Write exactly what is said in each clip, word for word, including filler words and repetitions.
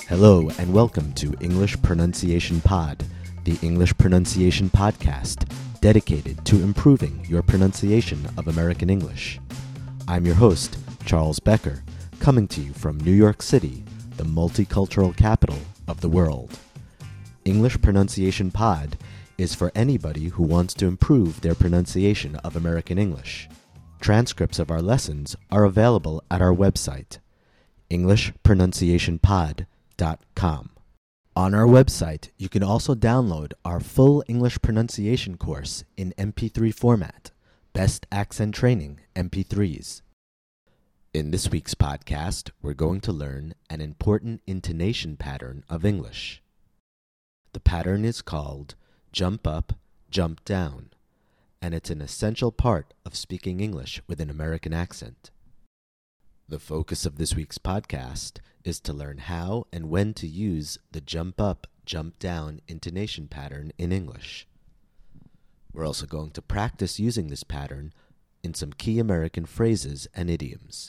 Hello and welcome to English Pronunciation Pod, the English pronunciation podcast dedicated to improving your pronunciation of American English. I'm your host, Charles Becker, coming to you from New York City, the multicultural capital of the world. English Pronunciation Pod is for anybody who wants to improve their pronunciation of American English. Transcripts of our lessons are available at our website, english pronunciation pod dot com. On our website, you can also download our full English pronunciation course in M P three format, Best Accent Training M P threes. In this week's podcast, we're going to learn an important intonation pattern of English. The pattern is called jump up, jump down, and it's an essential part of speaking English with an American accent. The focus of this week's podcast is to learn how and when to use the jump up, jump down intonation pattern in English. We're also going to practice using this pattern in some key American phrases and idioms.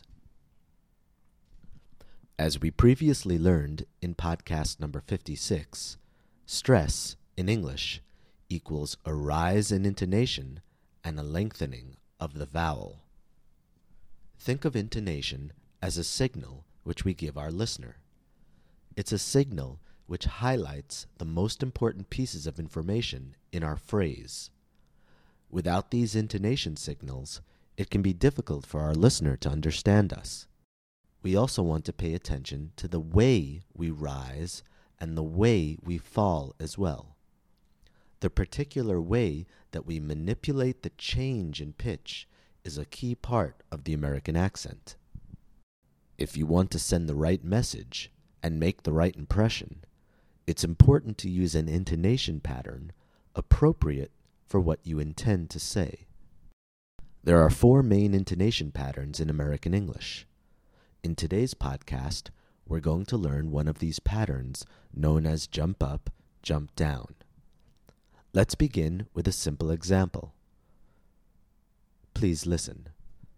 As we previously learned in podcast number fifty-six, stress in English equals a rise in intonation and a lengthening of the vowel. Think of intonation as a signal which we give our listener. It's a signal which highlights the most important pieces of information in our phrase. Without these intonation signals, it can be difficult for our listener to understand us. We also want to pay attention to the way we rise and the way we fall as well. The particular way that we manipulate the change in pitch is a key part of the American accent. If you want to send the right message and make the right impression, it's important to use an intonation pattern appropriate for what you intend to say. There are four main intonation patterns in American English. In today's podcast, we're going to learn one of these patterns known as jump up, jump down. Let's begin with a simple example. Please listen.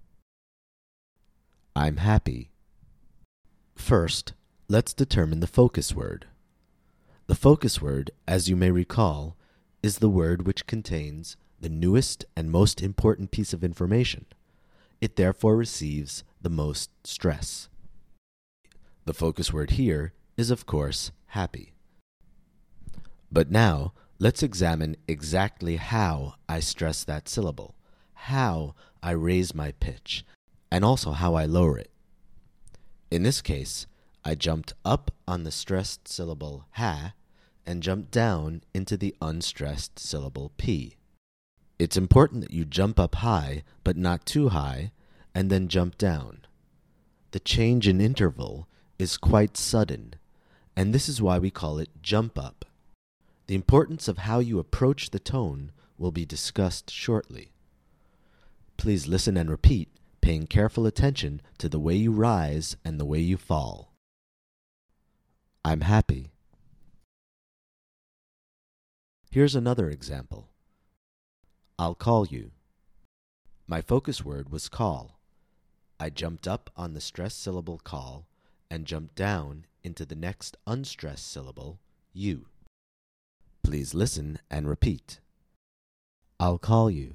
I'm happy. First, let's determine the focus word. The focus word, as you may recall, is the word which contains the newest and most important piece of information. It therefore receives the most stress. The focus word here is, of course, happy. But now, let's examine exactly how I stress that syllable, how I raise my pitch, and also how I lower it. In this case, I jumped up on the stressed syllable ha and jumped down into the unstressed syllable p. It's important that you jump up high, but not too high, and then jump down. The change in interval is quite sudden, and this is why we call it jump up. The importance of how you approach the tone will be discussed shortly. Please listen and repeat, paying careful attention to the way you rise and the way you fall. I'm happy. Here's another example. I'll call you. My focus word was call. I jumped up on the stressed syllable call and jumped down into the next unstressed syllable, you. Please listen and repeat. I'll call you.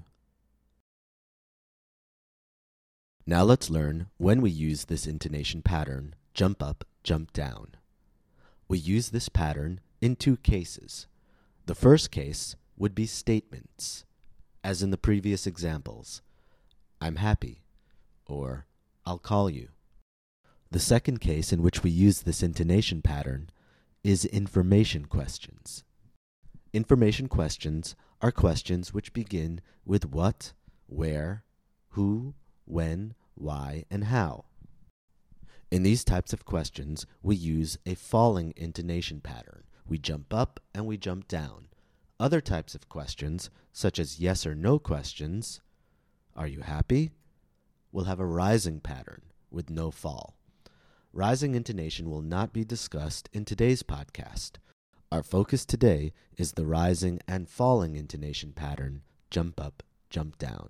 Now let's learn when we use this intonation pattern, jump up, jump down. We use this pattern in two cases. The first case would be statements, as in the previous examples. I'm happy, or I'll call you. The second case in which we use this intonation pattern is information questions. Information questions are questions which begin with what, where, who, when, why, and how. In these types of questions, we use a falling intonation pattern. We jump up and we jump down. Other types of questions, such as yes or no questions, are you happy? Will have a rising pattern with no fall. Rising intonation will not be discussed in today's podcast. Our focus today is the rising and falling intonation pattern, jump up, jump down.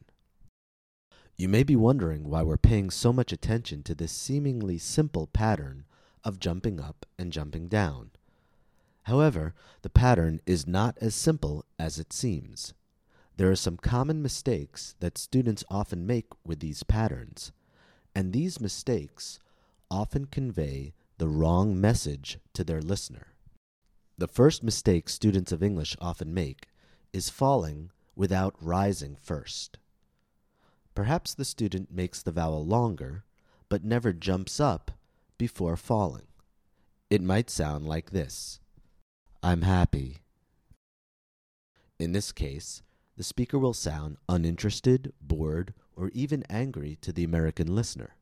You may be wondering why we're paying so much attention to this seemingly simple pattern of jumping up and jumping down. However, the pattern is not as simple as it seems. There are some common mistakes that students often make with these patterns, and these mistakes often convey the wrong message to their listener. The first mistake students of English often make is falling without rising first. Perhaps the student makes the vowel longer, but never jumps up before falling. It might sound like this: I'm happy. In this case, the speaker will sound uninterested, bored, or even angry to the American listener.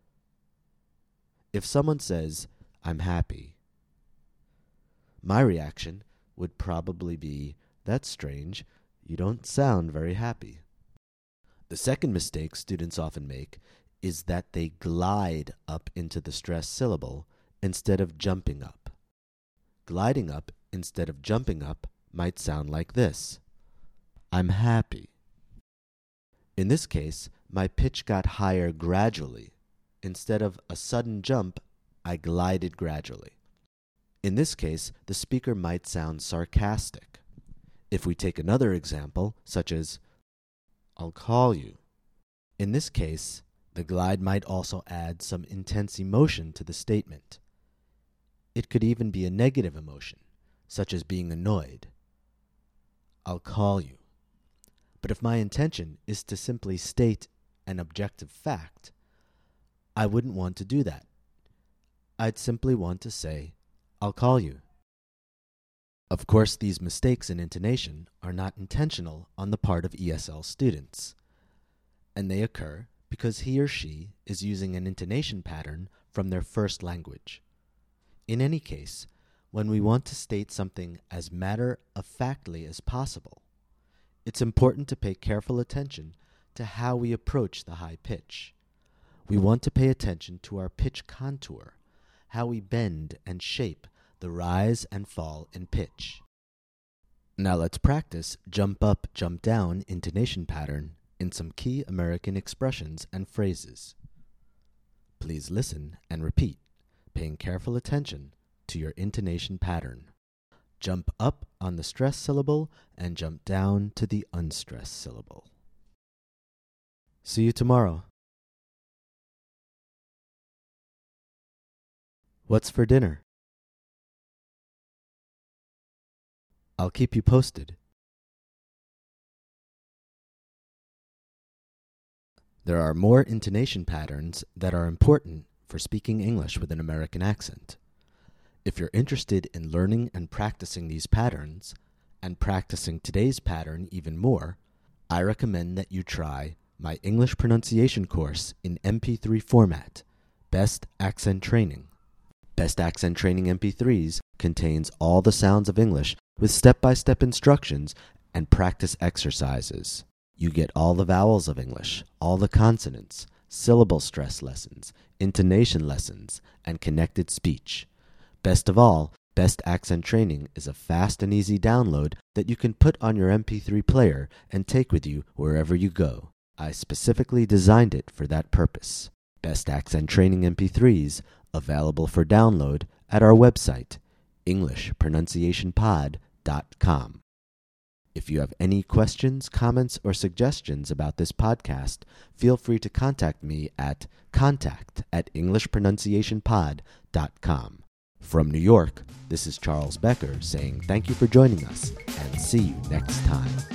If someone says, I'm happy, my reaction would probably be, that's strange, you don't sound very happy. The second mistake students often make is that they glide up into the stressed syllable instead of jumping up. Gliding up instead of jumping up might sound like this: I'm happy. In this case, my pitch got higher gradually. Instead of a sudden jump, I glided gradually. In this case, the speaker might sound sarcastic. If we take another example, such as, I'll call you. In this case, the glide might also add some intense emotion to the statement. It could even be a negative emotion, such as being annoyed. I'll call you. But if my intention is to simply state an objective fact, I wouldn't want to do that. I'd simply want to say, I'll call you. Of course, these mistakes in intonation are not intentional on the part of E S L students, and they occur because he or she is using an intonation pattern from their first language. In any case, when we want to state something as matter-of-factly as possible, it's important to pay careful attention to how we approach the high pitch. We want to pay attention to our pitch contour, how we bend and shape the rise and fall in pitch. Now let's practice jump up, jump down intonation pattern in some key American expressions and phrases. Please listen and repeat, paying careful attention to your intonation pattern. Jump up on the stressed syllable and jump down to the unstressed syllable. See you tomorrow. What's for dinner? I'll keep you posted. There are more intonation patterns that are important for speaking English with an American accent. If you're interested in learning and practicing these patterns, and practicing today's pattern even more, I recommend that you try my English pronunciation course in M P three format, Best Accent Training. Best Accent Training M P threes contains all the sounds of English with step-by-step instructions and practice exercises. You get all the vowels of English, all the consonants, syllable stress lessons, intonation lessons, and connected speech. Best of all, Best Accent Training is a fast and easy download that you can put on your M P three player and take with you wherever you go. I specifically designed it for that purpose. Best Accent Training M P threes available for download at our website, English Pronunciation Pod dot com. If you have any questions, comments, or suggestions about this podcast, feel free to contact me at contact at English Pronunciation Pod dot com. From New York, this is Charles Becker saying thank you for joining us and see you next time.